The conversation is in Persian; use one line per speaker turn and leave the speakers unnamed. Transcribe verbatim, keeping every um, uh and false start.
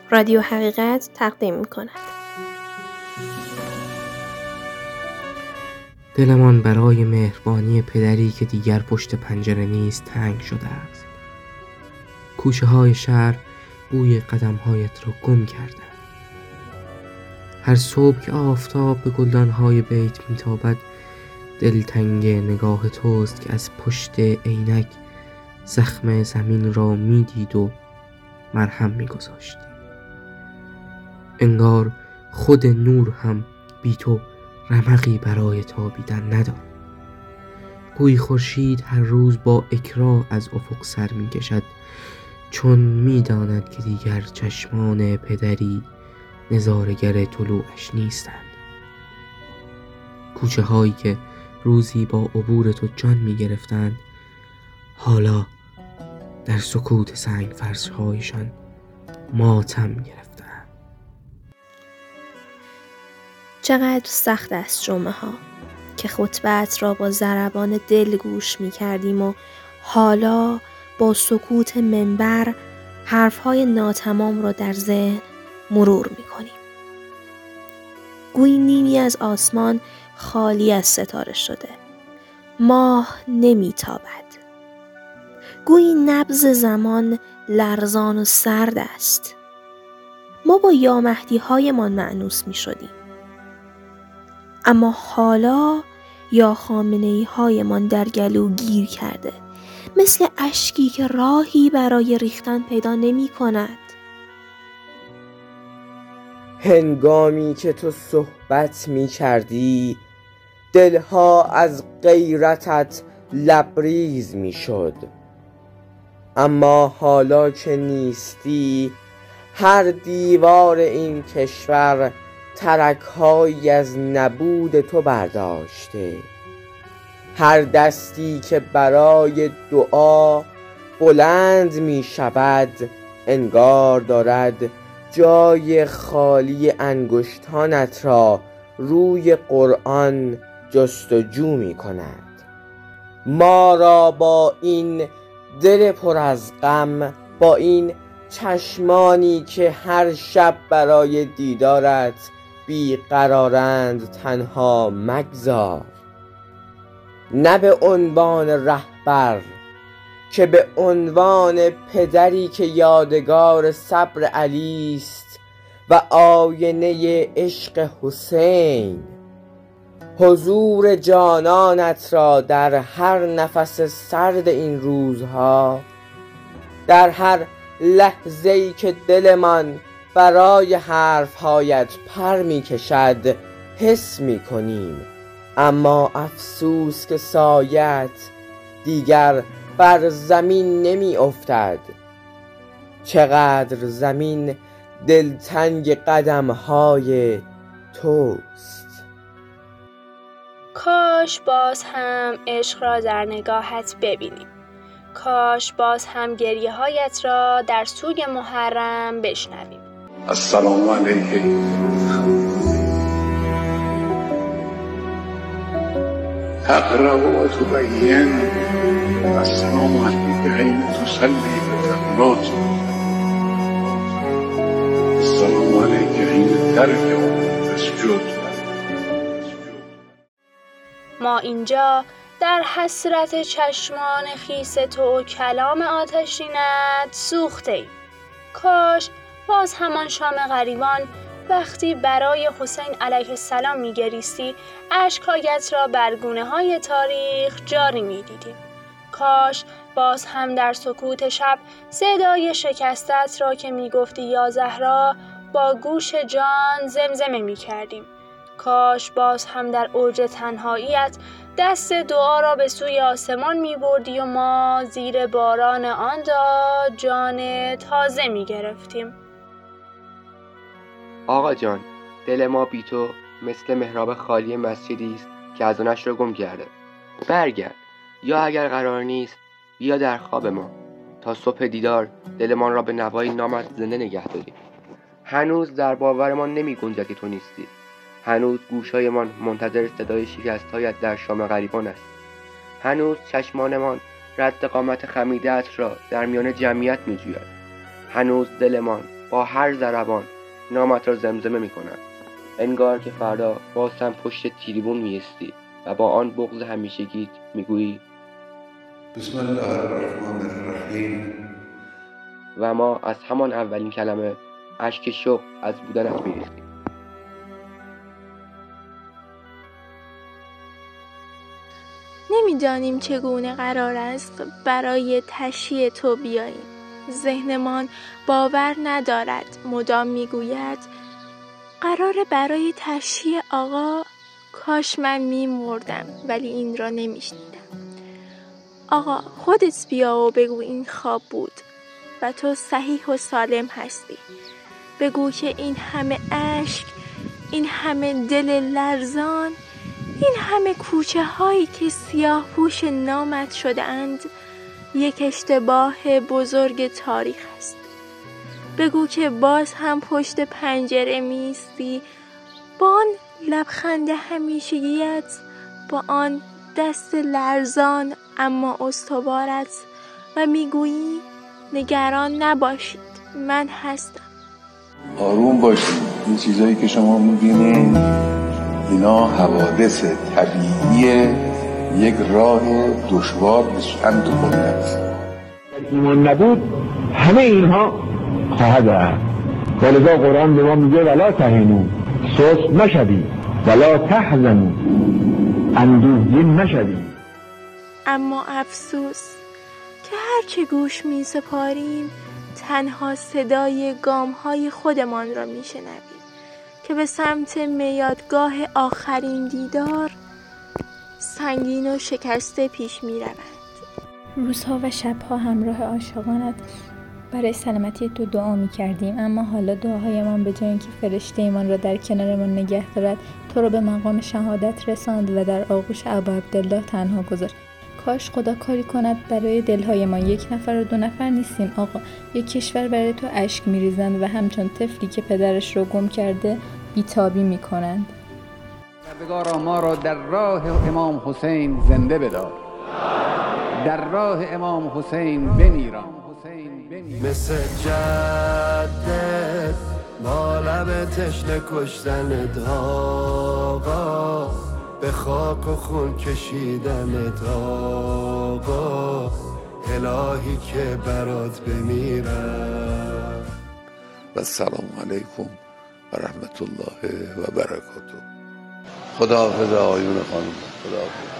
رادیو حقیقت تقدیم می‌کند.
دلمان برای مهربانی پدری که دیگر پشت پنجره نیست تنگ شده است. کوچه های شهر بوی قدم هایت را گم کرده. هر صبح که آفتاب به گلدان های بیت میتابد، دلتنگ نگاه توست که از پشت عینک زخم زمین را میدید و مرهم میگذاشتی. انگار خود نور هم بی تو رمقی برای تابیدن ندارد. گویی خورشید هر روز با اکراه از افق سر می کشد، چون می داند که دیگر چشمان پدری نظاره‌گر طلوعش نیستند. کوچه هایی که روزی با عبور تو جان می گرفتند، حالا در سکوت سنگ فرش هایشان ماتم گرفتند.
چقدر سخت است جمعه ها که خطبت را با ضربان دل گوش می کردیم و حالا با سکوت منبر حرفهای ناتمام را در ذهن مرور می کنیم. گویی نیمی از آسمان خالی از ستاره شده. ماه نمی تابد. گویی نبض زمان لرزان و سرد است. ما با یا مهدی هایمان مأنوس می شدیم. اما حالا یا خامنه‌ای هایمان در گلو گیر کرده، مثل اشکی که راهی برای ریختن پیدا نمی کند.
هنگامی که تو صحبت می کردی، دلها از غیرتت لبریز می شد. اما حالا که نیستی، هر دیوار این کشور ترک‌هایی از نبود تو برداشته. هر دستی که برای دعا بلند می شود، انگار دارد جای خالی انگشتانت را روی قرآن جستجو می کند. ما را با این دل پر از غم، با این چشمانی که هر شب برای دیدارت بیقرارند تنها مگذار. نه به عنوان رهبر، که به عنوان پدری که یادگار صبر علی است و آینه عشق حسین. حضور جانانت را در هر نفس سرد این روزها، در هر لحظه‌ای که دلمان برای حرفهایت پر می کشد حس می کنیم. اما افسوس که سایت دیگر بر زمین نمی افتد. چقدر زمین دلتنگ قدمهای توست.
کاش باز هم عشق را در نگاهت ببینیم. کاش باز هم گریه هایت را در سوگ محرم بشنویم.
السلام علیک تقرأ و تبین. السلام علیک حین تصلی بتقنات. السلام علیک حین ترجع و تسجد.
ما اینجا در حسرت چشمان خیس تو و کلام آتشینت سوخته ایم. کاش باز همان شام غریبان وقتی برای حسین علیه السلام می گریستی، اشک‌هایت را بر گونه های تاریخ جاری می دیدیم. کاش باز هم در سکوت شب صدای شکستت را که می گفتی یا زهرا با گوش جان زمزمه می کردیم. کاش باز هم در اوج تنهاییت دست دعا را به سوی آسمان می بردی و ما زیر باران آن دعا جان تازه می گرفتیم.
آقا جان، دل ما بی تو مثل محراب خالی مسجدی است که اذانش را گم کرده. برگرد، یا اگر قرار نیست بیا در خواب ما تا صبح دیدار دلمان را به نوای نامت زنده نگه داریم. هنوز در باورمان نمی گنجد که تو نیستی. هنوز گوشایمان منتظر صدای شکست‌هایت در شام غریبان است. هنوز چشمانمان رد قامت خمیده‌ات را در میان جمعیت می‌جوید. هنوز دلمان با هر ضربان نامت را زمزمه میکنند، انگار که فردا باز هم پشت تریبون میستی و با آن بغض همیشگیت میگویی
بسم الله الرحمن الرحیم.
و ما از همان اولین کلمه اشک شوق از بودنت میریختیم.
نمیدانیم چگونه قرار است برای تشییع تو بیاییم. ذهنمان باور ندارد. مدام میگوید قرار برای تشییع آقا، کاش من میمردم، ولی این را نمیشنیدم. آقا خودت بیا و بگو این خواب بود و تو صحیح و سالم هستی. بگو که این همه اشک، این همه دل لرزان، این همه کوچه هایی که سیاه پوش نامت شده اند یک اشتباه بزرگ تاریخ است. بگو که باز هم پشت پنجره میستی با آن لبخند همیشگیت، با آن دست لرزان اما استوارت و میگویی نگران نباشید، من هستم.
آروم باشید. این چیزایی که شما میبینید اینا حوادث طبیعی یک راه دشوار به چند خود است.
ایمان نبود همه اینها خواهد رفت. ولذا قرآن به ما میگه ولا تهینوا، سست نشوید، ولا تحزنوا، اندوهگین نشوید.
اما افسوس که هرچه گوش می سپاریم تنها صدای گام‌های خودمان را میشنویم که به سمت میادگاه آخرین دیدار سنگین و شکسته پیش می روند.
روزها و شبها همراه عاشقانت برای سلامتی تو دعا می کردیم، اما حالا دعاهایمان به جای اینکه فرشته ایمان را در کنارمان نگه دارد، تو را به مقام شهادت رساند و در آغوش ابا عبدالله تنها گذاشت. کاش خدا کاری کند برای دلهای ما. یک نفر و دو نفر نیستیم آقا، یک کشور برای تو اشک می ریزند و همچون طفلی که پدرش رو گم کرده بیتابی می کنند.
پروردگارا ما را در راه امام حسین زنده بدار، در راه امام حسین بمیران.
مثل جدت با لب تشنه کشتنت آقا، به خاک و خون کشیدنت آقا، الهی که برات بمیرم.
و السلام علیکم و رحمت الله و برکاته. خداحافظ آقایون خانم. خداحافظ.